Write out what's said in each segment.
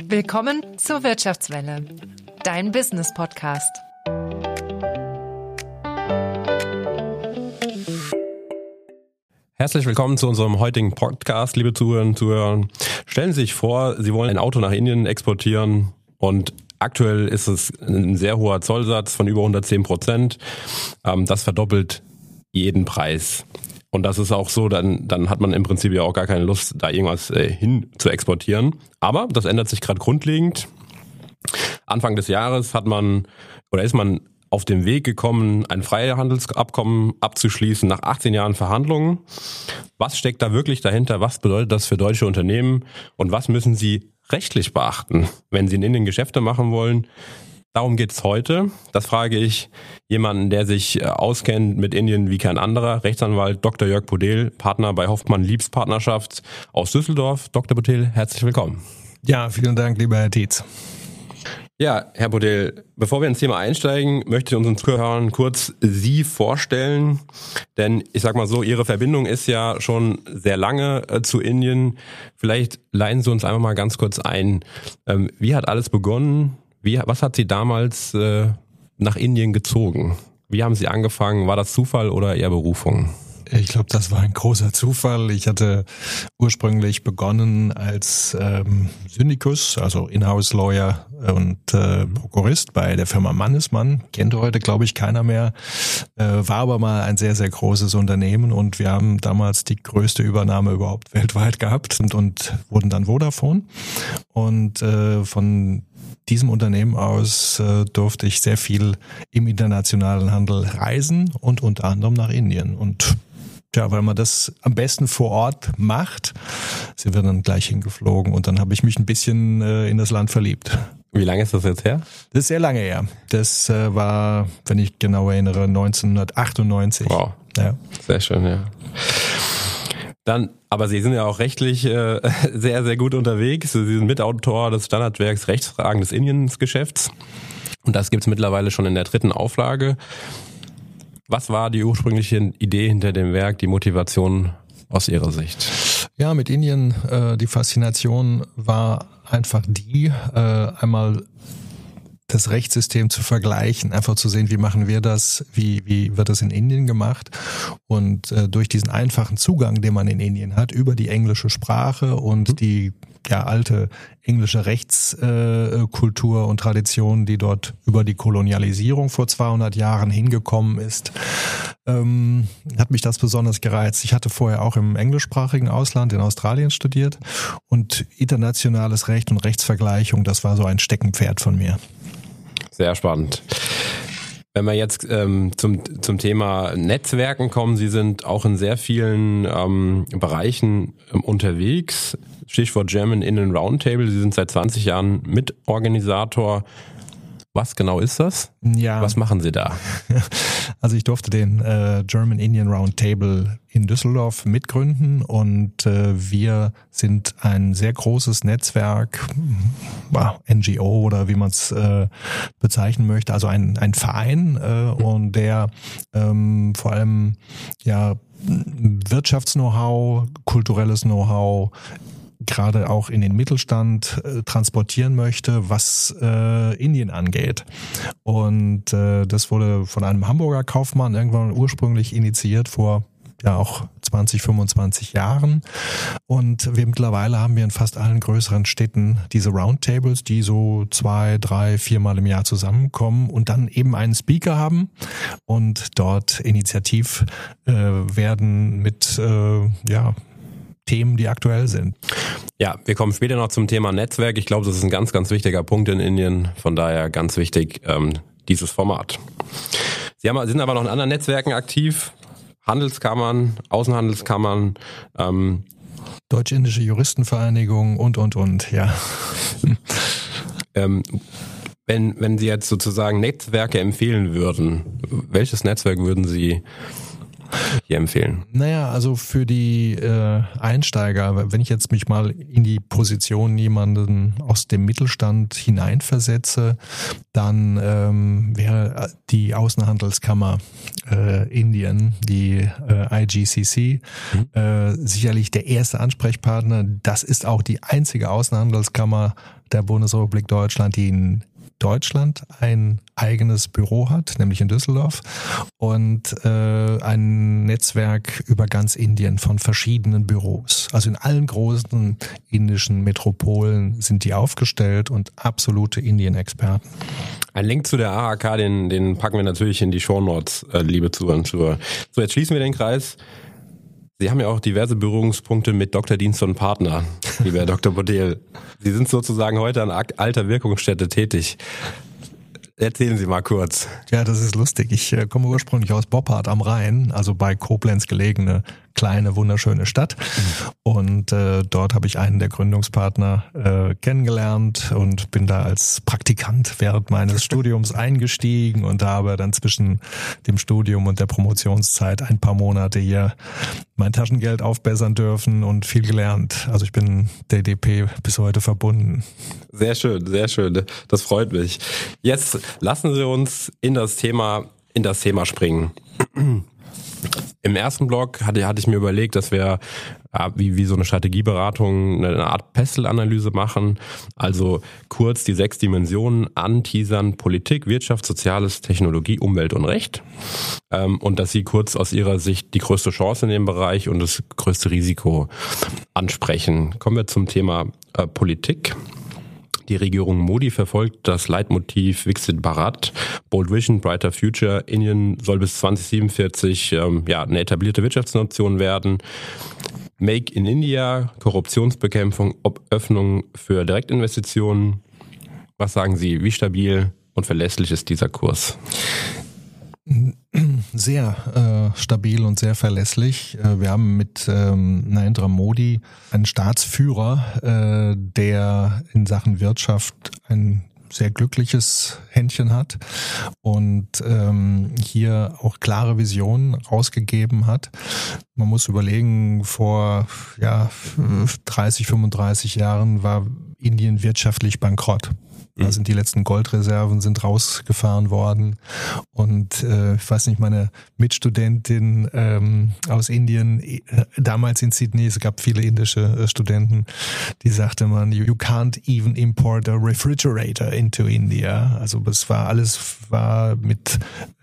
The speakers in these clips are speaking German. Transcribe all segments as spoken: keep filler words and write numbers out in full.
Willkommen zur Wirtschaftswelle, dein Business-Podcast. Herzlich willkommen zu unserem heutigen Podcast, liebe Zuhörerinnen und Zuhörer. Stellen Sie sich vor, Sie wollen ein Auto nach Indien exportieren und aktuell ist es ein sehr hoher Zollsatz von über hundertzehn Prozent. Das verdoppelt jeden Preis. Und das ist auch so, dann, dann hat man im Prinzip ja auch gar keine Lust, da irgendwas äh, hin zu exportieren. Aber das ändert sich gerade grundlegend. Anfang des Jahres hat man oder ist man auf den Weg gekommen, ein Freihandelsabkommen abzuschließen nach achtzehn Jahren Verhandlungen. Was steckt da wirklich dahinter? Was bedeutet das für deutsche Unternehmen? Und was müssen sie rechtlich beachten, wenn sie in Indien Geschäfte machen wollen? Darum geht's heute. Das frage ich jemanden, der sich auskennt mit Indien wie kein anderer. Rechtsanwalt Doktor Jörg Podel, Partner bei Hoffmann Liebs Partnerschaft aus Düsseldorf. Doktor Podel, herzlich willkommen. Ja, vielen Dank, lieber Herr Tietz. Ja, Herr Podel, bevor wir ins Thema einsteigen, möchte ich unseren Zuhörern kurz Sie vorstellen. Denn ich sag mal so, Ihre Verbindung ist ja schon sehr lange äh, zu Indien. Vielleicht leiten Sie uns einfach mal ganz kurz ein. Ähm, wie hat alles begonnen? Wie, was hat Sie damals äh, nach Indien gezogen? Wie haben Sie angefangen? War das Zufall oder eher Berufung? Ich glaube, das war ein großer Zufall. Ich hatte ursprünglich begonnen als ähm, Syndikus, also Inhouse-Lawyer und äh, Prokurist bei der Firma Mannesmann. Kennt heute, glaube ich, keiner mehr. Äh, war aber mal ein sehr, sehr großes Unternehmen und wir haben damals die größte Übernahme überhaupt weltweit gehabt und, und wurden dann Vodafone. Und äh, von diesem Unternehmen aus äh, durfte ich sehr viel im internationalen Handel reisen und unter anderem nach Indien. Und ja, weil man das am besten vor Ort macht, sind wir dann gleich hingeflogen und dann habe ich mich ein bisschen äh, in das Land verliebt. Wie lange ist das jetzt her? Das ist sehr lange her. Das äh, war, wenn ich genau erinnere, neunzehnhundertachtundneunzig. Wow, ja. Sehr schön, ja. Dann, aber Sie sind ja auch rechtlich äh, sehr, sehr gut unterwegs. Sie sind Mitautor des Standardwerks Rechtsfragen des Indiengeschäfts. Und das gibt's mittlerweile schon in der dritten Auflage. Was war die ursprüngliche Idee hinter dem Werk, die Motivation aus Ihrer Sicht? Ja, mit Indien, äh, die Faszination war einfach die, äh, einmal das Rechtssystem zu vergleichen, einfach zu sehen, wie machen wir das, wie wie wird das in Indien gemacht und äh, durch diesen einfachen Zugang, den man in Indien hat, über die englische Sprache und mhm. die ja alte englische Rechtskultur äh, und Tradition, die dort über die Kolonialisierung vor zweihundert Jahren hingekommen ist, ähm, hat mich das besonders gereizt. Ich hatte vorher auch im englischsprachigen Ausland in Australien studiert und internationales Recht und Rechtsvergleichung, das war so ein Steckenpferd von mir. Sehr spannend. Wenn wir jetzt ähm, zum zum Thema Netzwerken kommen, Sie sind auch in sehr vielen ähm, Bereichen ähm, unterwegs. Stichwort German Indian Roundtable. Sie sind seit zwanzig Jahren Mitorganisator. Was genau ist das? Ja. Was machen Sie da? Also ich durfte den äh, German Indian Roundtable in Düsseldorf mitgründen und äh, wir sind ein sehr großes Netzwerk, äh, N G O oder wie man es äh, bezeichnen möchte, also ein, ein Verein äh, und der ähm, vor allem ja Wirtschafts-Know-how, kulturelles Know-how gerade auch in den Mittelstand äh, transportieren möchte, was äh, Indien angeht. Und äh, das wurde von einem Hamburger Kaufmann irgendwann ursprünglich initiiert vor ja auch zwanzig, fünfundzwanzig Jahren. Und wir mittlerweile haben wir in fast allen größeren Städten diese Roundtables, die so zwei, drei, viermal im Jahr zusammenkommen und dann eben einen Speaker haben und dort initiativ äh, werden mit äh, ja Themen, die aktuell sind. Ja, wir kommen später noch zum Thema Netzwerk. Ich glaube, das ist ein ganz, ganz wichtiger Punkt in Indien. Von daher ganz wichtig, ähm, dieses Format. Sie haben, sind aber noch in anderen Netzwerken aktiv. Handelskammern, Außenhandelskammern. Ähm, Deutsch-Indische Juristenvereinigung und, und, und, ja. ähm, wenn, wenn Sie jetzt sozusagen Netzwerke empfehlen würden, welches Netzwerk würden Sie hier empfehlen? Naja, also für die äh, Einsteiger, wenn ich jetzt mich mal in die Position jemanden aus dem Mittelstand hineinversetze, dann ähm, wäre die Außenhandelskammer äh, Indien, die äh, I G C C, mhm. äh, sicherlich der erste Ansprechpartner. Das ist auch die einzige Außenhandelskammer der Bundesrepublik Deutschland, die in Deutschland ein eigenes Büro hat, nämlich in Düsseldorf, und äh, ein Netzwerk über ganz Indien von verschiedenen Büros. Also in allen großen indischen Metropolen sind die aufgestellt und absolute Indien-Experten. Ein Link zu der A H K, den, den packen wir natürlich in die Shownotes, äh, liebe Zuhörer und Zuhörer. So, jetzt schließen wir den Kreis. Sie haben ja auch diverse Berührungspunkte mit Doktor Dienst und Partner, lieber Herr Doktor Bodel. Sie sind sozusagen heute an alter Wirkungsstätte tätig. Erzählen Sie mal kurz. Ja, das ist lustig. Ich äh, komme ursprünglich aus Boppard am Rhein, also bei Koblenz gelegene kleine, wunderschöne Stadt. Und äh, dort habe ich einen der Gründungspartner äh, kennengelernt und bin da als Praktikant während meines Studiums eingestiegen und habe dann zwischen dem Studium und der Promotionszeit ein paar Monate hier mein Taschengeld aufbessern dürfen und viel gelernt. Also ich bin der D P bis heute verbunden. Sehr schön, sehr schön. Das freut mich. Jetzt lassen Sie uns in das Thema, in das Thema springen. Im ersten Blog hatte, hatte ich mir überlegt, dass wir ja, wie, wie so eine Strategieberatung eine Art Pestel-Analyse machen. Also kurz die sechs Dimensionen anteasern: Politik, Wirtschaft, Soziales, Technologie, Umwelt und Recht. Ähm, und dass Sie kurz aus Ihrer Sicht die größte Chance in dem Bereich und das größte Risiko ansprechen. Kommen wir zum Thema äh, Politik. Die Regierung Modi verfolgt das Leitmotiv Viksit Bharat, Bold Vision, Brighter Future. Indien soll bis zwanzig siebenundvierzig ähm, ja, eine etablierte Wirtschaftsnation werden. Make in India, Korruptionsbekämpfung, Öffnung für Direktinvestitionen. Was sagen Sie, wie stabil und verlässlich ist dieser Kurs? Sehr äh, stabil und sehr verlässlich. Äh, wir haben mit ähm, Narendra Modi einen Staatsführer, äh, der in Sachen Wirtschaft ein sehr glückliches Händchen hat und ähm, hier auch klare Visionen rausgegeben hat. Man muss überlegen, vor ja dreißig, fünfunddreißig Jahren war Indien wirtschaftlich bankrott. Da sind die letzten Goldreserven sind rausgefahren worden und äh, ich weiß nicht, meine Mitstudentin ähm, aus Indien, äh, damals in Sydney, es gab viele indische äh, Studenten, die sagte man, you can't even import a refrigerator into India. Also das war alles war mit,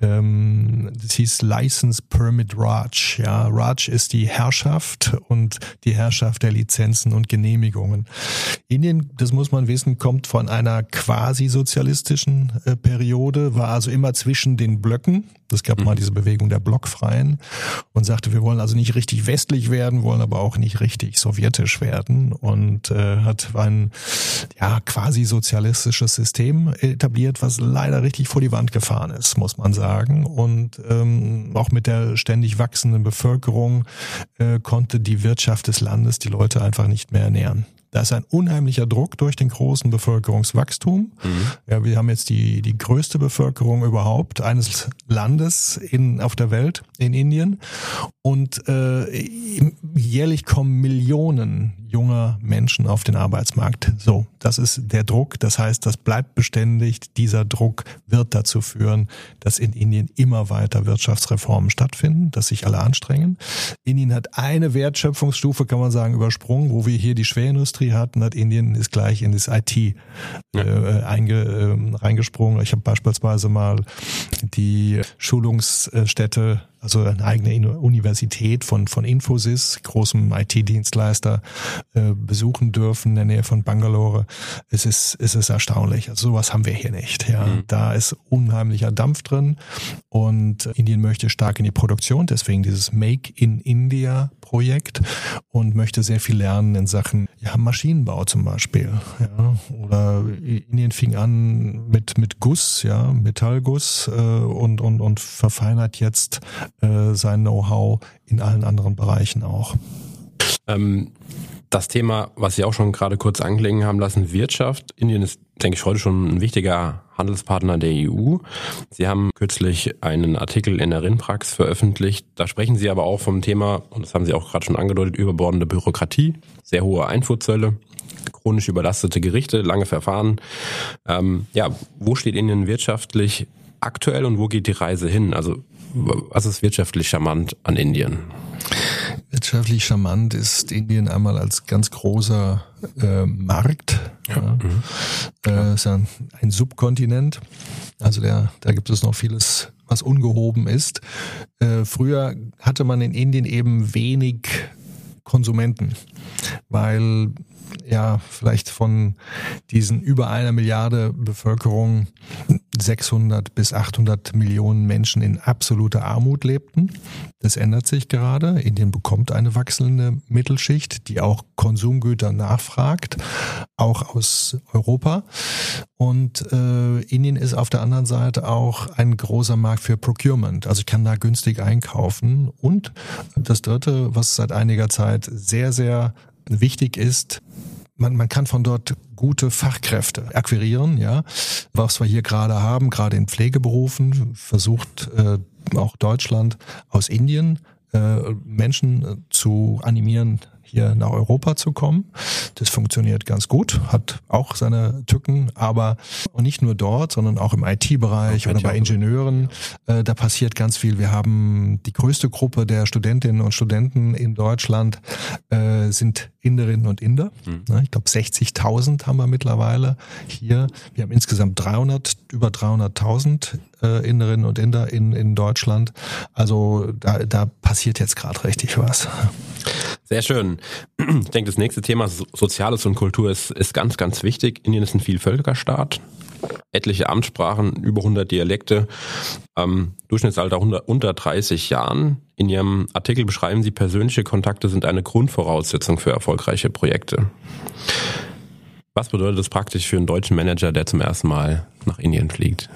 ähm, das hieß License Permit Raj. Ja, Raj ist die Herrschaft und die Herrschaft der Lizenzen und Genehmigungen. Indien, das muss man wissen, kommt von einer quasi sozialistischen äh, Periode, war also immer zwischen den Blöcken. Es gab mhm. mal diese Bewegung der Blockfreien und sagte, wir wollen also nicht richtig westlich werden, wollen aber auch nicht richtig sowjetisch werden und äh, hat ein ja quasi sozialistisches System etabliert, was leider richtig vor die Wand gefahren ist, muss man sagen. Und ähm, auch mit der ständig wachsenden Bevölkerung äh, konnte die Wirtschaft des Landes die Leute einfach nicht mehr ernähren. Da ist ein unheimlicher Druck durch den großen Bevölkerungswachstum. Mhm. Ja, wir haben jetzt die die größte Bevölkerung überhaupt eines Landes in auf der Welt, in Indien. Und äh, jährlich kommen Millionen junger Menschen auf den Arbeitsmarkt. So, das ist der Druck. Das heißt, das bleibt beständig. Dieser Druck wird dazu führen, dass in Indien immer weiter Wirtschaftsreformen stattfinden, dass sich alle anstrengen. Indien hat eine Wertschöpfungsstufe, kann man sagen, übersprungen, wo wir hier die Schwerindustrie hatten, hat Indien ist gleich in das I T ja. äh, einge, äh, reingesprungen. Ich habe beispielsweise mal die Schulungsstätte, also eine eigene Universität von von Infosys, großem I T-Dienstleister, äh, besuchen dürfen in der Nähe von Bangalore. Es ist es ist erstaunlich. Also sowas haben wir hier nicht. Ja, mhm. Da ist unheimlicher Dampf drin und Indien möchte stark in die Produktion, deswegen dieses Make in India Projekt und möchte sehr viel lernen in Sachen ja, Maschinenbau zum Beispiel. Ja, oder Indien fing an mit mit Guss, ja, Metallguss äh, und und und verfeinert jetzt äh, sein Know-how in allen anderen Bereichen auch. Ähm, das Thema, was Sie auch schon gerade kurz anklingen haben lassen, Wirtschaft. Indien ist, denke ich, heute schon ein wichtiger Handelspartner der E U. Sie haben kürzlich einen Artikel in der Rinprax veröffentlicht. Da sprechen Sie aber auch vom Thema, und das haben Sie auch gerade schon angedeutet, überbordende Bürokratie, sehr hohe Einfuhrzölle, chronisch überlastete Gerichte, lange Verfahren. Ähm, ja, wo steht Indien wirtschaftlich aktuell und wo geht die Reise hin? Also was ist wirtschaftlich charmant an Indien? Wirtschaftlich charmant ist Indien einmal als ganz großer äh, Markt. Ja. Ja. Mhm. Äh, ist ja ein, ein Subkontinent. Also der, da gibt es noch vieles, was ungehoben ist. Äh, früher hatte man in Indien eben wenig Konsumenten, weil ja vielleicht von diesen über einer Milliarde Bevölkerung sechshundert bis achthundert Millionen Menschen in absoluter Armut lebten. Das ändert sich gerade. Indien bekommt eine wachsende Mittelschicht, die auch Konsumgüter nachfragt, auch aus Europa. Und äh, Indien ist auf der anderen Seite auch ein großer Markt für Procurement. Also ich kann da günstig einkaufen. Und das Dritte, was seit einiger Zeit sehr, sehr wichtig ist, Man, man kann von dort gute Fachkräfte akquirieren, ja. Was wir hier gerade haben, gerade in Pflegeberufen, versucht äh, auch Deutschland aus Indien äh, Menschen äh, zu animieren, hier nach Europa zu kommen. Das funktioniert ganz gut, hat auch seine Tücken, aber und nicht nur dort, sondern auch im I T-Bereich oder bei Ingenieuren. Äh, da passiert ganz viel. Wir haben die größte Gruppe der Studentinnen und Studenten in Deutschland äh, sind Inderinnen und Inder. Mhm. Ich glaube sechzigtausend haben wir mittlerweile hier. Wir haben insgesamt dreihundert, über dreihunderttausend äh, Inderinnen und Inder in, in Deutschland. Also da, da passiert jetzt gerade richtig was. Sehr schön. Ich denke, das nächste Thema, Soziales und Kultur, ist, ist ganz, ganz wichtig. Indien ist ein Vielvölkerstaat. Etliche Amtssprachen, über hundert Dialekte, ähm, Durchschnittsalter unter dreißig Jahren. In Ihrem Artikel beschreiben Sie, persönliche Kontakte sind eine Grundvoraussetzung für erfolgreiche Projekte. Was bedeutet das praktisch für einen deutschen Manager, der zum ersten Mal nach Indien fliegt?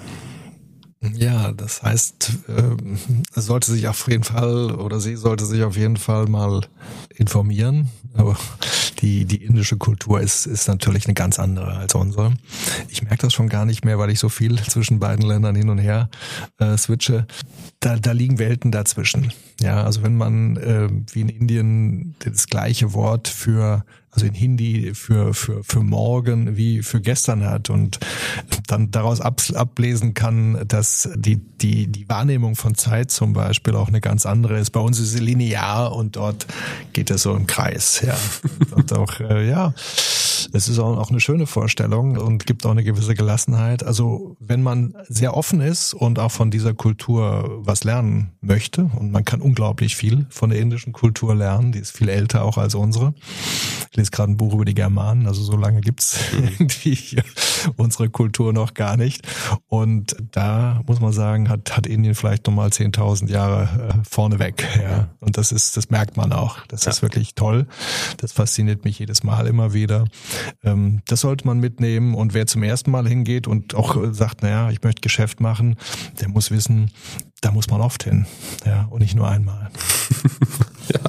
Ja, das heißt, er sollte sich auf jeden Fall oder sie sollte sich auf jeden Fall mal informieren. Aber die die indische Kultur ist ist natürlich eine ganz andere als unsere. Ich merke das schon gar nicht mehr, weil ich so viel zwischen beiden Ländern hin und her äh, switche. Da da liegen Welten dazwischen. Ja, also wenn man äh, wie in Indien das gleiche Wort für also in Hindi für für für morgen wie für gestern hat und dann daraus ab, ablesen kann, dass die die die Wahrnehmung von Zeit zum Beispiel auch eine ganz andere ist. Bei uns ist sie linear und dort geht es so im Kreis. Ja, und auch äh, ja, es ist auch, auch eine schöne Vorstellung und gibt auch eine gewisse Gelassenheit. Also wenn man sehr offen ist und auch von dieser Kultur was lernen möchte, und man kann unglaublich viel von der indischen Kultur lernen, die ist viel älter auch als unsere. Ich lese gerade ein Buch über die Germanen, also so lange gibt's irgendwie unsere Kultur noch gar nicht. Und da muss man sagen, hat hat Indien vielleicht nochmal zehntausend Jahre äh, vorneweg. Ja. Und das ist, das merkt man auch. Das ja. ist wirklich toll. Das fasziniert mich jedes Mal immer wieder. Ähm, das sollte man mitnehmen. Und wer zum ersten Mal hingeht und auch sagt, naja, ich möchte Geschäft machen, der muss wissen, da muss man oft hin. Ja, und nicht nur einmal. ja.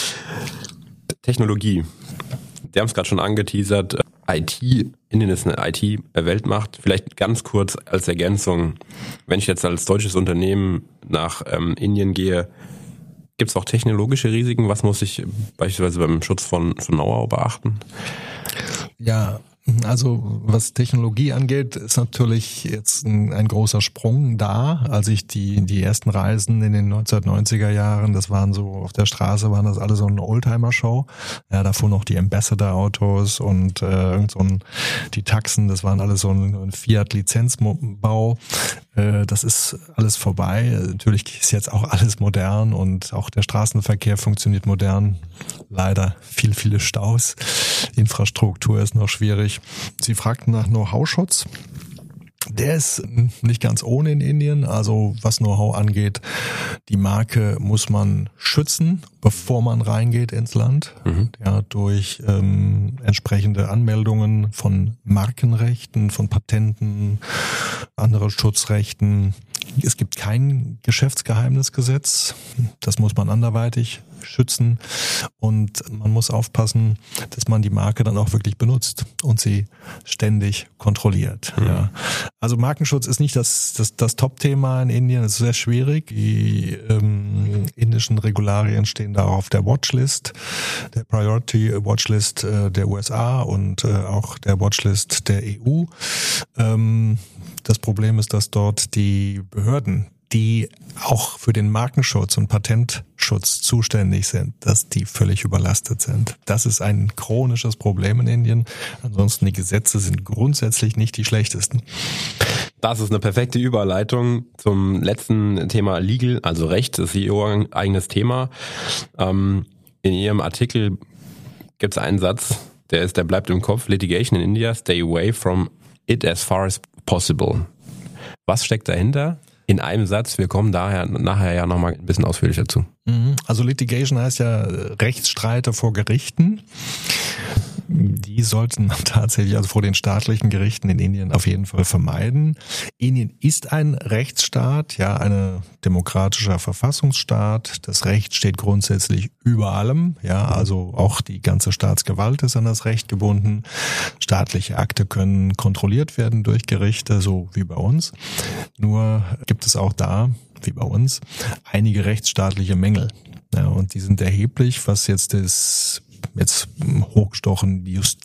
Technologie. Sie haben es gerade schon angeteasert. I T, Indien ist eine I T-Weltmacht. Vielleicht ganz kurz als Ergänzung, wenn ich jetzt als deutsches Unternehmen nach ähm, Indien gehe, gibt es auch technologische Risiken? Was muss ich beispielsweise beim Schutz von, von Know-how beachten? Ja, also was Technologie angeht, ist natürlich jetzt ein, ein großer Sprung da. Als ich die die ersten Reisen in den neunzehnhundertneunziger Jahren, das waren so auf der Straße, waren das alle so eine Oldtimer-Show. Ja, da fuhren noch die Ambassador-Autos und äh, irgend so ein, die Taxen, das waren alles so ein, ein Fiat-Lizenzbau. Äh, das ist alles vorbei. Natürlich ist jetzt auch alles modern und auch der Straßenverkehr funktioniert modern. Leider viel, viele Staus. Infrastruktur ist noch schwierig. Sie fragten nach Know-how-Schutz. Der ist nicht ganz ohne in Indien. Also was Know-how angeht, die Marke muss man schützen, bevor man reingeht ins Land. Mhm. Ja, durch ähm, entsprechende Anmeldungen von Markenrechten, von Patenten, anderen Schutzrechten. Es gibt kein Geschäftsgeheimnisgesetz. Das muss man anderweitig schützen und man muss aufpassen, dass man die Marke dann auch wirklich benutzt und sie ständig kontrolliert. Mhm. Ja. Also Markenschutz ist nicht das, das, das Top-Thema in Indien, es ist sehr schwierig. Die ähm, indischen Regularien stehen da auf der Watchlist, der Priority Watchlist äh, der U S A und äh, auch der Watchlist der E U. Ähm, das Problem ist, dass dort die Behörden die auch für den Markenschutz und Patentschutz zuständig sind, dass die völlig überlastet sind. Das ist ein chronisches Problem in Indien. Ansonsten die Gesetze sind grundsätzlich nicht die schlechtesten. Das ist eine perfekte Überleitung zum letzten Thema Legal, also Recht, das ist ihr eigenes Thema. Ähm, in Ihrem Artikel gibt es einen Satz, der ist, der bleibt im Kopf: Litigation in India, stay away from it as far as possible. Was steckt dahinter? In einem Satz, wir kommen daher nachher ja nochmal ein bisschen ausführlicher zu. Also Litigation heißt ja Rechtsstreite vor Gerichten. Die sollten man tatsächlich also vor den staatlichen Gerichten in Indien auf jeden Fall vermeiden. Indien ist ein Rechtsstaat, ja, ein demokratischer Verfassungsstaat. Das Recht steht grundsätzlich über allem, ja, also auch die ganze Staatsgewalt ist an das Recht gebunden. Staatliche Akte können kontrolliert werden durch Gerichte, so wie bei uns. Nur gibt es auch da, wie bei uns, einige rechtsstaatliche Mängel. Ja, und die sind erheblich, was jetzt das jetzt hochgestochen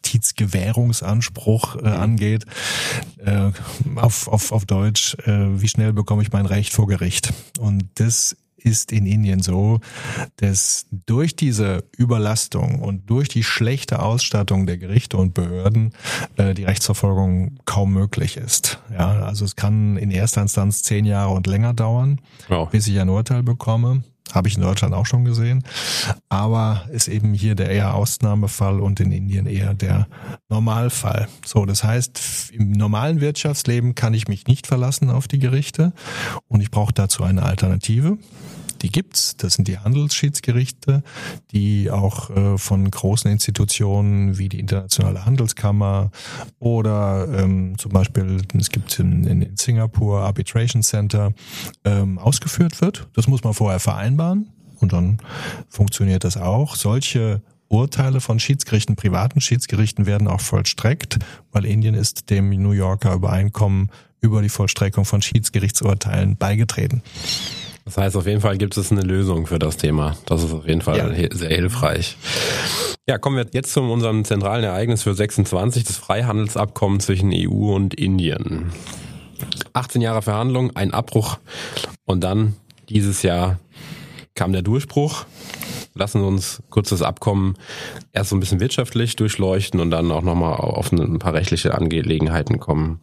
Justizgewährungsanspruch äh, angeht. Äh, auf, auf, auf Deutsch, äh, wie schnell bekomme ich mein Recht vor Gericht? Und das ist in Indien so, dass durch diese Überlastung und durch die schlechte Ausstattung der Gerichte und Behörden äh, die Rechtsverfolgung kaum möglich ist. Ja, also es kann in erster Instanz zehn Jahre und länger dauern, wow. bis ich ein Urteil bekomme. Habe ich in Deutschland auch schon gesehen, aber ist eben hier der eher Ausnahmefall und in Indien eher der Normalfall. So, das heißt, im normalen Wirtschaftsleben kann ich mich nicht verlassen auf die Gerichte und ich brauche dazu eine Alternative. Die gibt's, das sind die Handelsschiedsgerichte, die auch äh, von großen Institutionen wie die Internationale Handelskammer oder ähm, zum Beispiel, es gibt in, in Singapur Arbitration Center, ähm, ausgeführt wird. Das muss man vorher vereinbaren und dann funktioniert das auch. Solche Urteile von Schiedsgerichten, privaten Schiedsgerichten werden auch vollstreckt, weil Indien ist dem New Yorker Übereinkommen über die Vollstreckung von Schiedsgerichtsurteilen beigetreten. Das heißt, auf jeden Fall gibt es eine Lösung für das Thema. Das ist auf jeden Fall ja. sehr hilfreich. Ja, kommen wir jetzt zu unserem zentralen Ereignis für sechsundzwanzig, das Freihandelsabkommen zwischen E U und Indien. achtzehn Jahre Verhandlungen, ein Abbruch und dann dieses Jahr kam der Durchbruch. Lassen Sie uns kurz das Abkommen erst so ein bisschen wirtschaftlich durchleuchten und dann auch nochmal auf ein paar rechtliche Angelegenheiten kommen.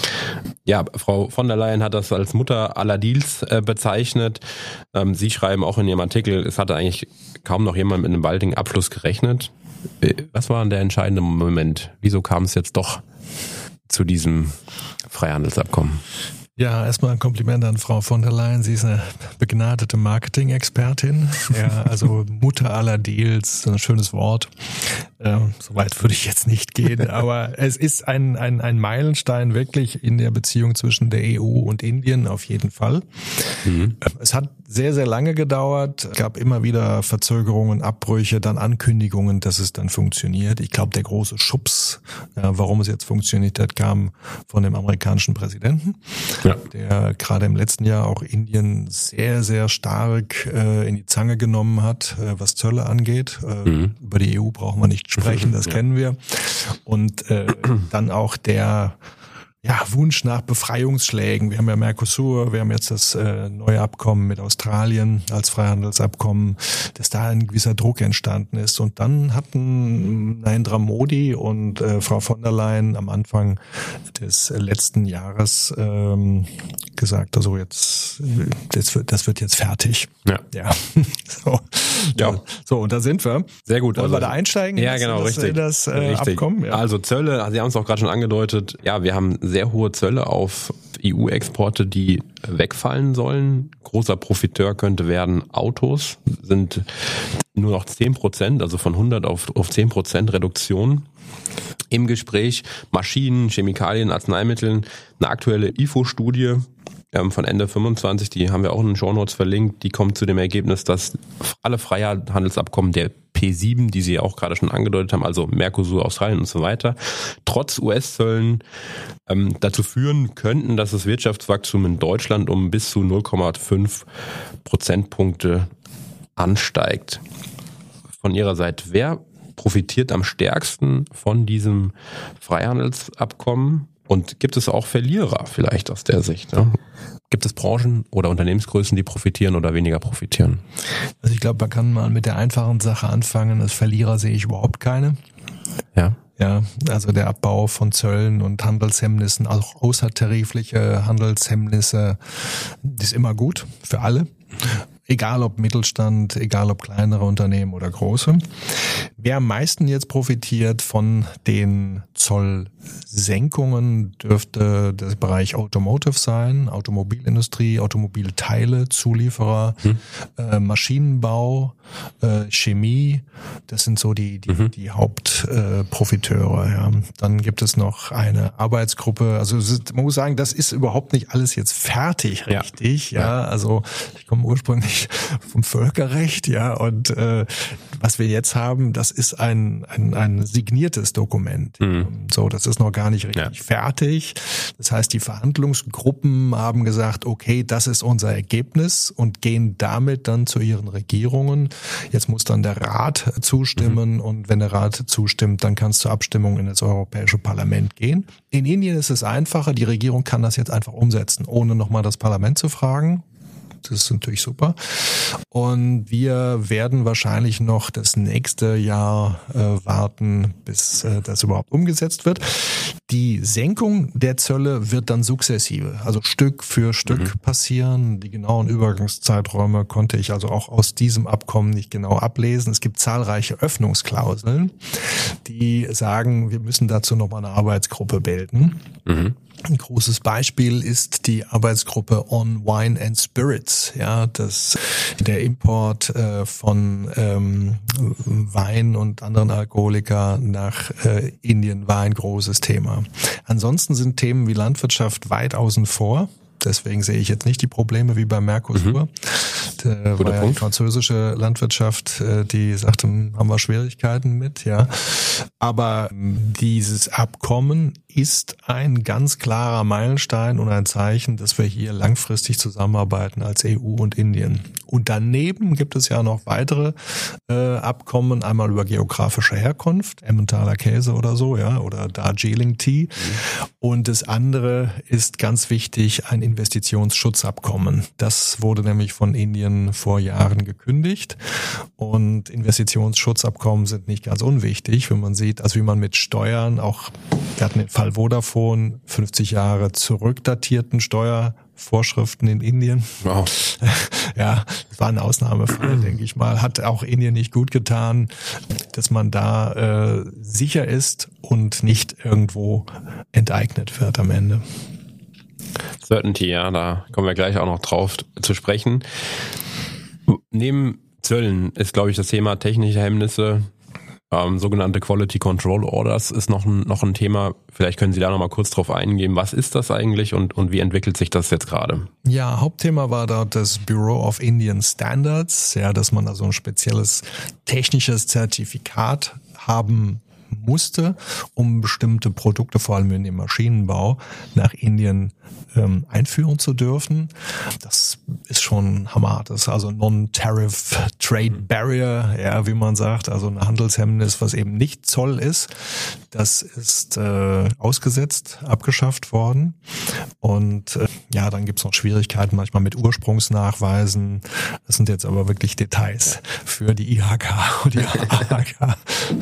Ja, Frau von der Leyen hat das als Mutter aller Deals äh, bezeichnet. Ähm, Sie schreiben auch in Ihrem Artikel, es hatte eigentlich kaum noch jemand mit einem baldigen Abschluss gerechnet. Was war denn der entscheidende Moment? Wieso kam es jetzt doch zu diesem Freihandelsabkommen? Ja, erstmal ein Kompliment an Frau von der Leyen. Sie ist eine begnadete Marketing-Expertin. Ja, also Mutter aller Deals, ein schönes Wort. Äh, Soweit würde ich jetzt nicht gehen, aber es ist ein, ein, ein Meilenstein wirklich in der Beziehung zwischen der E U und Indien auf jeden Fall. Mhm. Es hat sehr, sehr lange gedauert. Es gab immer wieder Verzögerungen, Abbrüche, dann Ankündigungen, dass es dann funktioniert. Ich glaube, der große Schubs, ja, warum es jetzt funktioniert hat, kam von dem amerikanischen Präsidenten, ja. der gerade im letzten Jahr auch Indien sehr, sehr stark äh, in die Zange genommen hat, äh, was Zölle angeht. Äh, mhm. Über die E U brauchen wir nicht sprechen, das ja. kennen wir. Und äh, dann auch der Ja, Wunsch nach Befreiungsschlägen. Wir haben ja Mercosur, wir haben jetzt das äh, neue Abkommen mit Australien als Freihandelsabkommen, dass da ein gewisser Druck entstanden ist. Und dann hatten Narendra Modi und äh, Frau von der Leyen am Anfang des letzten Jahres ähm, gesagt, also jetzt, das wird, das wird jetzt fertig. Ja. Ja. so. Ja. So, und da sind wir. Sehr gut. Wollen also, wir da einsteigen? Ja, genau, das, richtig. Das äh, richtig. Abkommen? Ja. Also Zölle, Sie haben es auch gerade schon angedeutet, ja, wir haben sehr hohe Zölle auf E U-Exporte, die wegfallen sollen. Großer Profiteur könnte werden Autos, sind nur noch zehn Prozent, also von hundert auf, auf zehn Prozent Reduktion. Im Gespräch Maschinen, Chemikalien, Arzneimitteln, eine aktuelle I F O-Studie von Ende fünfundzwanzig, die haben wir auch in den Shownotes verlinkt, die kommt zu dem Ergebnis, dass alle Freihandelsabkommen der P sieben, die Sie auch gerade schon angedeutet haben, also Mercosur, Australien und so weiter, trotz U S-Zöllen ähm, dazu führen könnten, dass das Wirtschaftswachstum in Deutschland um bis zu null Komma fünf Prozentpunkte ansteigt. Von Ihrer Seite, wer profitiert am stärksten von diesem Freihandelsabkommen? Und gibt es auch Verlierer vielleicht aus der Sicht? Ne? Gibt es Branchen oder Unternehmensgrößen, die profitieren oder weniger profitieren? Also ich glaube, man kann mal mit der einfachen Sache anfangen. Als Verlierer sehe ich überhaupt keine. Ja. Ja, also der Abbau von Zöllen und Handelshemmnissen, auch außertarifliche Handelshemmnisse, ist immer gut für alle. Egal ob Mittelstand, egal ob kleinere Unternehmen oder große. Wer am meisten jetzt profitiert von den Zollsenkungen, dürfte der Bereich Automotive sein, Automobilindustrie, Automobilteile, Zulieferer, hm. äh, Maschinenbau, äh, Chemie. Das sind so die die, mhm. die Hauptprofiteure. Äh, ja. Dann gibt es noch eine Arbeitsgruppe. Also man muss sagen, das ist überhaupt nicht alles jetzt fertig, richtig. Ja, ja. Also ich komme ursprünglich vom Völkerrecht, ja, und äh, was wir jetzt haben, das ist ein ein, ein signiertes Dokument. Mhm. So, das ist noch gar nicht richtig ja. fertig. Das heißt, die Verhandlungsgruppen haben gesagt, okay, das ist unser Ergebnis und gehen damit dann zu ihren Regierungen. Jetzt muss dann der Rat zustimmen mhm. und wenn der Rat zustimmt, dann kann es zur Abstimmung in das Europäische Parlament gehen. In Indien ist es einfacher, die Regierung kann das jetzt einfach umsetzen, ohne nochmal das Parlament zu fragen. Das ist natürlich super. Und wir werden wahrscheinlich noch das nächste Jahr äh, warten, bis äh, das überhaupt umgesetzt wird. Die Senkung der Zölle wird dann sukzessive, also Stück für Stück mhm. passieren. Die genauen Übergangszeiträume konnte ich also auch aus diesem Abkommen nicht genau ablesen. Es gibt zahlreiche Öffnungsklauseln, die sagen, wir müssen dazu nochmal eine Arbeitsgruppe bilden. Mhm. Ein großes Beispiel ist die Arbeitsgruppe on Wine and Spirits, ja, das der Import äh, von ähm, Wein und anderen Alkoholika nach äh, Indien war ein großes Thema. Ansonsten sind Themen wie Landwirtschaft weit außen vor. Deswegen sehe ich jetzt nicht die Probleme wie beim Mercosur. Mhm. Da war ja die französische Landwirtschaft, die sagte, haben wir Schwierigkeiten mit, ja. Aber dieses Abkommen ist ein ganz klarer Meilenstein und ein Zeichen, dass wir hier langfristig zusammenarbeiten als E U und Indien. Und daneben gibt es ja noch weitere äh, Abkommen, einmal über geografische Herkunft, Emmentaler Käse oder so, ja, oder Darjeeling Tea. Mhm. Und das andere ist ganz wichtig, ein Investitionsschutzabkommen. Das wurde nämlich von Indien vor Jahren gekündigt. Und Investitionsschutzabkommen sind nicht ganz unwichtig, wenn man sieht, also wie man mit Steuern auch, wir hatten den Fall Vodafone, fünfzig Jahre zurückdatierten Steuervorschriften in Indien. Wow. Ja, das war ein Ausnahmefall, denke ich mal. Hat auch Indien nicht gut getan, dass man da äh, sicher ist und nicht irgendwo enteignet wird am Ende. Certainty, ja, da kommen wir gleich auch noch drauf zu sprechen. Neben Zöllen ist, glaube ich, das Thema technische Hemmnisse, ähm, sogenannte Quality Control Orders ist noch ein, noch ein Thema. Vielleicht können Sie da noch mal kurz drauf eingehen. Was ist das eigentlich und, und wie entwickelt sich das jetzt gerade? Ja, Hauptthema war dort das Bureau of Indian Standards, ja, dass man also ein spezielles technisches Zertifikat haben musste, um bestimmte Produkte, vor allem in dem Maschinenbau, nach Indien ähm, einführen zu dürfen. Das ist schon hammerhart. Das ist also Non-Tariff Trade Barrier, ja, wie man sagt, also ein Handelshemmnis, was eben nicht Zoll ist. Das ist äh, ausgesetzt, abgeschafft worden. Und äh, ja, dann gibt's noch Schwierigkeiten manchmal mit Ursprungsnachweisen. Das sind jetzt aber wirklich Details für die I H K und die A H K.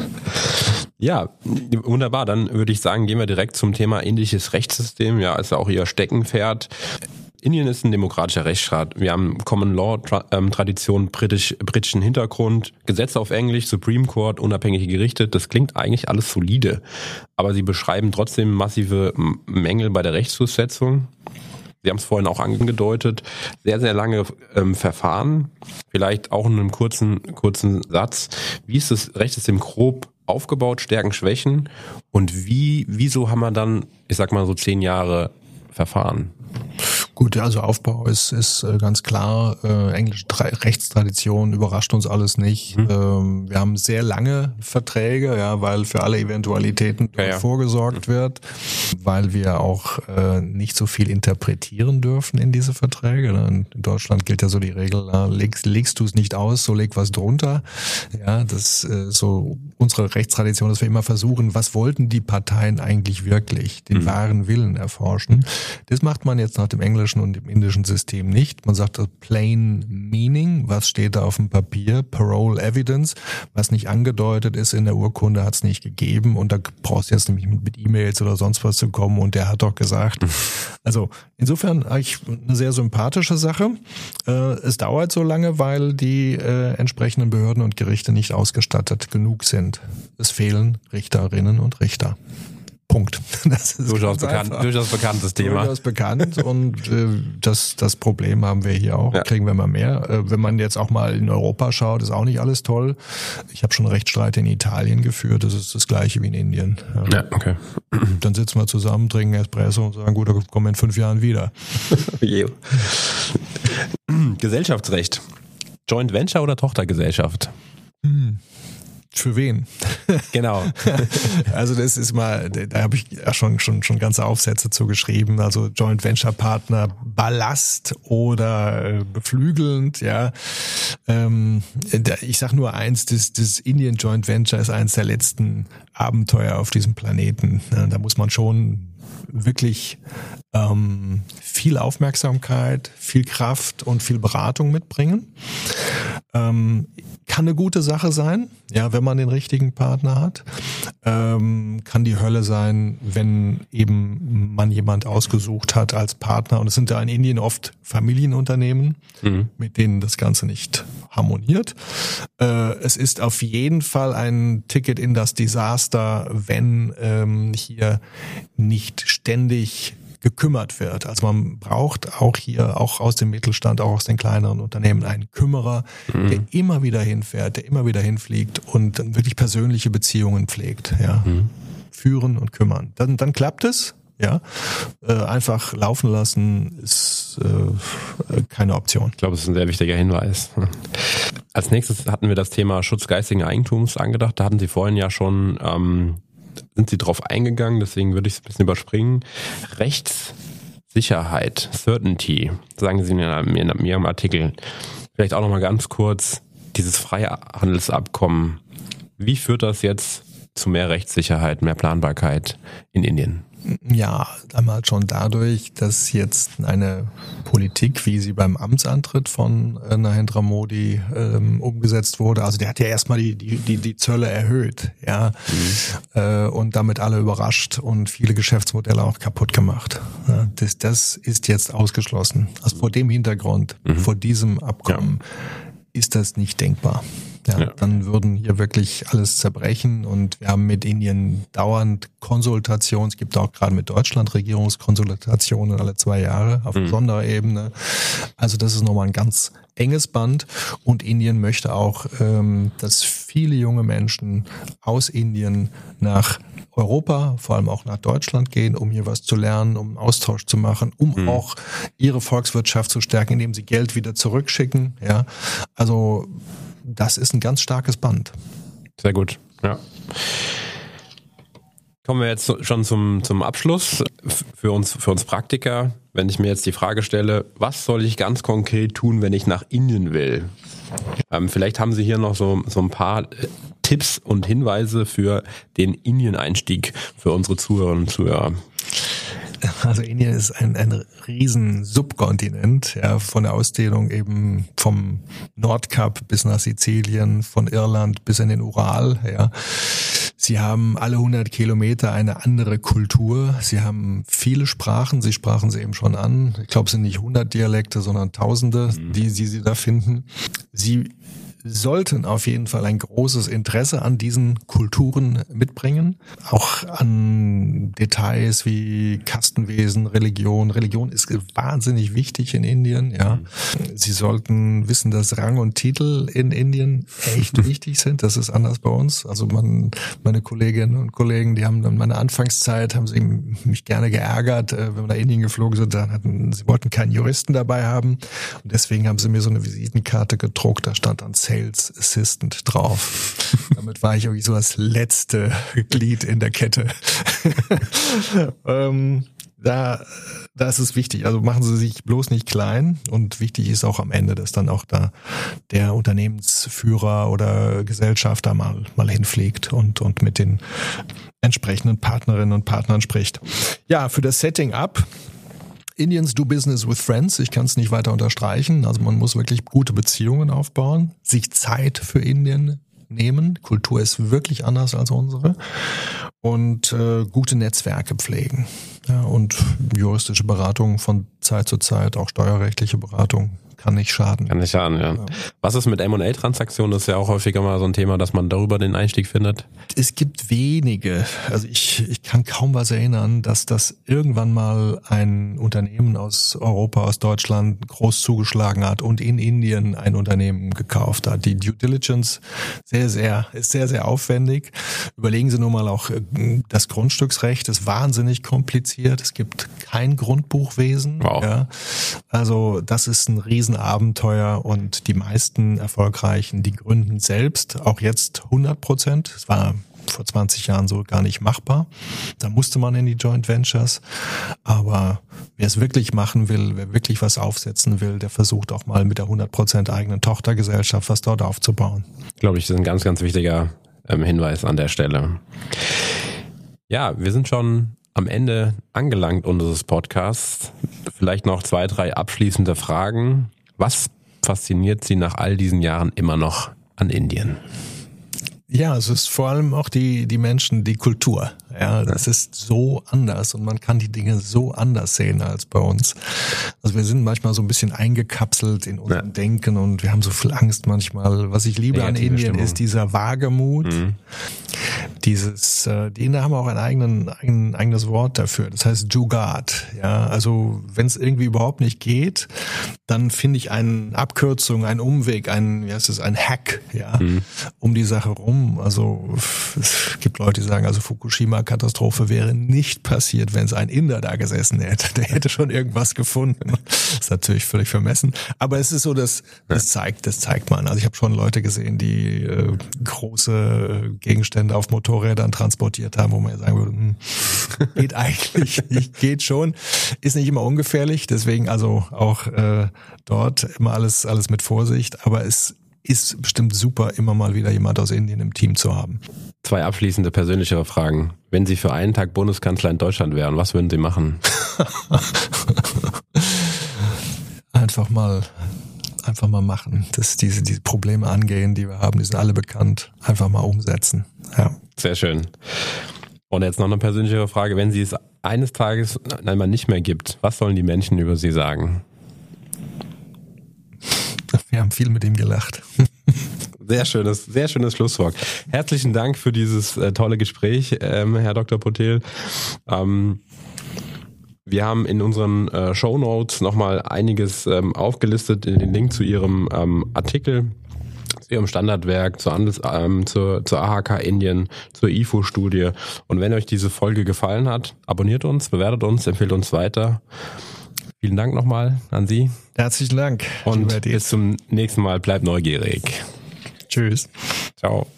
Ja, wunderbar. Dann würde ich sagen, gehen wir direkt zum Thema indisches Rechtssystem. Ja, ist ja auch Ihr Steckenpferd. Indien ist ein demokratischer Rechtsstaat. Wir haben Common Law Tradition, britisch, britischen Hintergrund, Gesetze auf Englisch, Supreme Court, unabhängige Gerichte. Das klingt eigentlich alles solide. Aber Sie beschreiben trotzdem massive Mängel bei der Rechtsdurchsetzung. Sie haben es vorhin auch angedeutet. Sehr, sehr lange ähm, Verfahren. Vielleicht auch in einem kurzen, kurzen Satz. Wie ist das Rechtssystem grob aufgebaut, Stärken, Schwächen und wie, wieso haben wir dann, ich sag mal so zehn Jahre Verfahren? Gut, also Aufbau ist ist ganz klar. Äh, englische Rechtstradition überrascht uns alles nicht. Mhm. Ähm, wir haben sehr lange Verträge, ja, weil für alle Eventualitäten ja, ja. vorgesorgt mhm. wird, weil wir auch äh, nicht so viel interpretieren dürfen in diese Verträge. In Deutschland gilt ja so die Regel: ja, legst, legst du es nicht aus, so leg was drunter. Ja, das ist so unsere Rechtstradition, dass wir immer versuchen, was wollten die Parteien eigentlich wirklich, den mhm. wahren Willen erforschen. Das macht man jetzt nach dem englischen und im indischen System nicht. Man sagt plain meaning, was steht da auf dem Papier, parole evidence, was nicht angedeutet ist in der Urkunde, hat es nicht gegeben und da brauchst du jetzt nämlich mit E-Mails oder sonst was zu kommen und der hat doch gesagt. Also insofern eigentlich eine sehr sympathische Sache. Es dauert so lange, weil die äh, entsprechenden Behörden und Gerichte nicht ausgestattet genug sind. Es fehlen Richterinnen und Richter. Punkt. Das ist durchaus, bekannt, durchaus bekanntes Thema. Durchaus bekannt und äh, das, das Problem haben wir hier auch, ja. kriegen wir mal mehr. Äh, wenn man jetzt auch mal in Europa schaut, ist auch nicht alles toll. Ich habe schon Rechtsstreit in Italien geführt, das ist das gleiche wie in Indien. Ja, ja okay. Dann sitzen wir zusammen, trinken Espresso und sagen, gut, da kommen wir in fünf Jahren wieder. Gesellschaftsrecht. Joint Venture oder Tochtergesellschaft? Hm. Für wen? Genau. Also das ist mal, da habe ich ja schon schon schon ganze Aufsätze zu geschrieben. Also Joint Venture Partner Ballast oder beflügelnd, ja. Ähm, ich sag nur eins: Das, das Indian Joint Venture ist eines der letzten Abenteuer auf diesem Planeten. Da muss man schon wirklich ähm, viel Aufmerksamkeit, viel Kraft und viel Beratung mitbringen. Ähm, kann eine gute Sache sein, ja, wenn man den richtigen Partner hat. Ähm, kann die Hölle sein, wenn eben man jemand ausgesucht hat als Partner. Und es sind da in Indien oft Familienunternehmen, mhm. mit denen das Ganze nicht harmoniert. Äh, es ist auf jeden Fall ein Ticket in das Desaster, wenn ähm, hier nicht ständig gekümmert wird. Also man braucht auch hier, auch aus dem Mittelstand, auch aus den kleineren Unternehmen, einen Kümmerer, mhm. der immer wieder hinfährt, der immer wieder hinfliegt und dann wirklich persönliche Beziehungen pflegt. Ja, mhm. Führen und kümmern. Dann, dann klappt es. Ja, äh, einfach laufen lassen ist äh, keine Option. Ich glaube, das ist ein sehr wichtiger Hinweis. Als nächstes hatten wir das Thema Schutz geistigen Eigentums angedacht. Da hatten Sie vorhin ja schon ähm, sind Sie drauf eingegangen, deswegen würde ich es ein bisschen überspringen. Rechtssicherheit, Certainty, sagen Sie mir in Ihrem Artikel. Vielleicht auch nochmal ganz kurz, dieses Freihandelsabkommen, wie führt das jetzt zu mehr Rechtssicherheit, mehr Planbarkeit in Indien? Ja, einmal schon dadurch, dass jetzt eine Politik, wie sie beim Amtsantritt von Narendra Modi ähm, umgesetzt wurde, also der hat ja erstmal die die die, die Zölle erhöht, ja, mhm. äh, und damit alle überrascht und viele Geschäftsmodelle auch kaputt gemacht. Ja, das das ist jetzt ausgeschlossen. Also vor dem Hintergrund, mhm. vor diesem Abkommen ja. ist das nicht denkbar. Ja, ja. Dann würden hier wirklich alles zerbrechen und wir haben mit Indien dauernd Konsultationen. Es gibt auch gerade mit Deutschland Regierungskonsultationen alle zwei Jahre auf mhm. Sonderebene. Also das ist nochmal ein ganz enges Band und Indien möchte auch, ähm, dass viele junge Menschen aus Indien nach Europa, vor allem auch nach Deutschland gehen, um hier was zu lernen, um Austausch zu machen, um mhm. auch ihre Volkswirtschaft zu stärken, indem sie Geld wieder zurückschicken. Ja, also das ist ein ganz starkes Band. Sehr gut, ja. Kommen wir jetzt schon zum, zum Abschluss. Für uns, für uns Praktiker, wenn ich mir jetzt die Frage stelle, was soll ich ganz konkret tun, wenn ich nach Indien will? Ähm, vielleicht haben Sie hier noch so, so ein paar Tipps und Hinweise für den Indien-Einstieg für unsere Zuhörerinnen und Zuhörer. Also Indien ist ein, ein riesen Subkontinent, ja, von der Ausdehnung eben vom Nordkap bis nach Sizilien, von Irland bis in den Ural, ja. Sie haben alle hundert Kilometer eine andere Kultur. Sie haben viele Sprachen. Sie sprachen sie eben schon an. Ich glaube, es sind nicht hundert Dialekte, sondern Tausende, mhm. die, die Sie da finden. Sie sollten auf jeden Fall ein großes Interesse an diesen Kulturen mitbringen. Auch an Details wie Kastenwesen, Religion. Religion ist wahnsinnig wichtig in Indien, ja. Sie sollten wissen, dass Rang und Titel in Indien echt wichtig sind. Das ist anders bei uns. Also man, meine Kolleginnen und Kollegen, die haben in meiner Anfangszeit, haben sie mich gerne geärgert, wenn wir nach Indien geflogen sind, dann hatten, sie wollten keinen Juristen dabei haben. Und deswegen haben sie mir so eine Visitenkarte gedruckt, da stand dann Sales Assistant drauf. Damit war ich irgendwie so das letzte Glied in der Kette. ähm, da, da ist es wichtig. Also machen Sie sich bloß nicht klein. Und wichtig ist auch am Ende, dass dann auch da der Unternehmensführer oder Gesellschafter mal, mal hinfliegt und, und mit den entsprechenden Partnerinnen und Partnern spricht. Ja, für das Setting up. Indians do business with friends. Ich kann es nicht weiter unterstreichen. Also man muss wirklich gute Beziehungen aufbauen, sich Zeit für Indien nehmen. Kultur ist wirklich anders als unsere. Und äh, gute Netzwerke pflegen. Ja, und juristische Beratung von Zeit zu Zeit, auch steuerrechtliche Beratung, kann nicht schaden. Kann nicht schaden, ja. ja. Was ist mit M und A-Transaktionen? Das ist ja auch häufiger mal so ein Thema, dass man darüber den Einstieg findet. Es gibt wenige. Also ich, ich kann kaum was erinnern, dass das irgendwann mal ein Unternehmen aus Europa, aus Deutschland groß zugeschlagen hat und in Indien ein Unternehmen gekauft hat. Die Due Diligence sehr, sehr, ist sehr, sehr aufwendig. Überlegen Sie nur mal auch, das Grundstücksrecht ist wahnsinnig kompliziert. Es gibt kein Grundbuchwesen. Wow. Ja. Also das ist ein riesen Abenteuer und die meisten Erfolgreichen, die gründen selbst, auch jetzt hundert Prozent. Es war vor zwanzig Jahren so gar nicht machbar. Da musste man in die Joint Ventures. Aber wer es wirklich machen will, wer wirklich was aufsetzen will, der versucht auch mal mit der hundert Prozent eigenen Tochtergesellschaft was dort aufzubauen. Glaube ich, das ist ein ganz, ganz wichtiger ähm, Hinweis an der Stelle. Ja, wir sind schon am Ende angelangt unseres Podcasts. Vielleicht noch zwei, drei abschließende Fragen. Was fasziniert Sie nach all diesen Jahren immer noch an Indien? Ja, es ist vor allem auch die, die Menschen, die Kultur. Ja, das ist so anders und man kann die Dinge so anders sehen als bei uns. Also wir sind manchmal so ein bisschen eingekapselt in unserem ja. Denken und wir haben so viel Angst manchmal. Was ich liebe Negative an Indien Stimmung. Ist dieser Wagemut. Mhm. Dieses, äh, die Inder haben auch ein eigenen, ein eigenes Wort dafür. Das heißt Jugaad. Ja, also wenn es irgendwie überhaupt nicht geht, dann finde ich eine Abkürzung, einen Umweg, ein, wie heißt es, ein Hack, ja, mhm. um die Sache rum. Also es gibt Leute, die sagen, also Fukushima-Katastrophe wäre nicht passiert, wenn es ein Inder da gesessen hätte. Der hätte schon irgendwas gefunden. Das ist natürlich völlig vermessen. Aber es ist so, dass das zeigt, das zeigt man. Also ich habe schon Leute gesehen, die äh, große Gegenstände auf Motorrädern transportiert haben, wo man ja sagen würde, hm, geht eigentlich nicht, geht schon. Ist nicht immer ungefährlich, deswegen also auch äh, dort immer alles alles mit Vorsicht. Aber es ist bestimmt super, immer mal wieder jemand aus Indien im Team zu haben. Zwei abschließende persönlichere Fragen. Wenn Sie für einen Tag Bundeskanzler in Deutschland wären, was würden Sie machen? Einfach mal, einfach mal machen. Das, diese, diese Probleme angehen, die wir haben, die sind alle bekannt. Einfach mal umsetzen. Ja. Sehr schön. Und jetzt noch eine persönlichere Frage. Wenn Sie es eines Tages einmal nicht mehr gibt, was sollen die Menschen über Sie sagen? Wir haben viel mit ihm gelacht. Sehr schönes, sehr schönes Schlusswort. Herzlichen Dank für dieses äh, tolle Gespräch, ähm, Herr Doktor Potel. Ähm, wir haben in unseren äh, Shownotes nochmal einiges ähm, aufgelistet, den Link zu Ihrem ähm, Artikel, zu Ihrem Standardwerk, zur, Andes, ähm, zur, zur A H K Indien, zur I F O-Studie. Und wenn euch diese Folge gefallen hat, abonniert uns, bewertet uns, empfehlt uns weiter. Vielen Dank nochmal an Sie. Herzlichen Dank. Und bis zum nächsten Mal. Bleibt neugierig. Tschüss. Ciao.